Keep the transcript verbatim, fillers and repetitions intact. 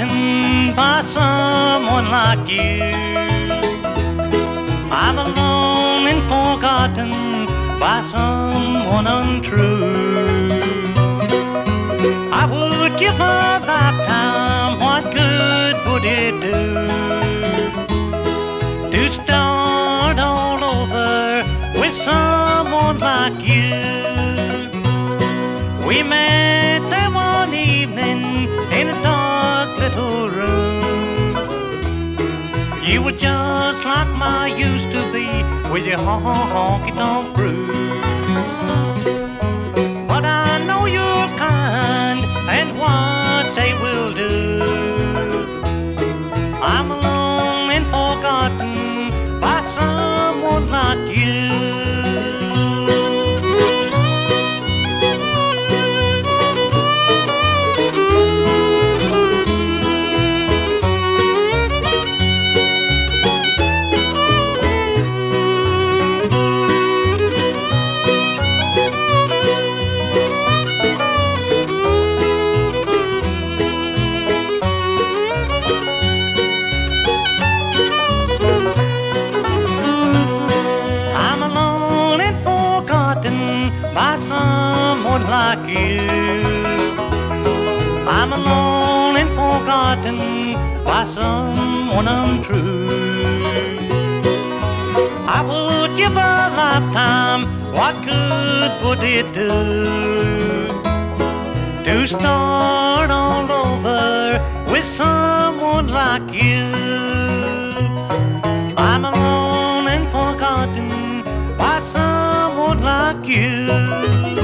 forgotten by someone like you. I'm alone and forgotten by someone untrue. I would give a lifetime, what good would it do to start all over with someone like you? We met there one evening in a dark little room. You were just like my used to be, with your honky-tonk blues. But I know you're kind and what they will do. I'm alone and forgotten by someone like you. By someone like you, I'm alone and forgotten by someone untrue. I would give a lifetime, what good would it do to start all over with someone like you? I'm alone and forgotten by someone like you.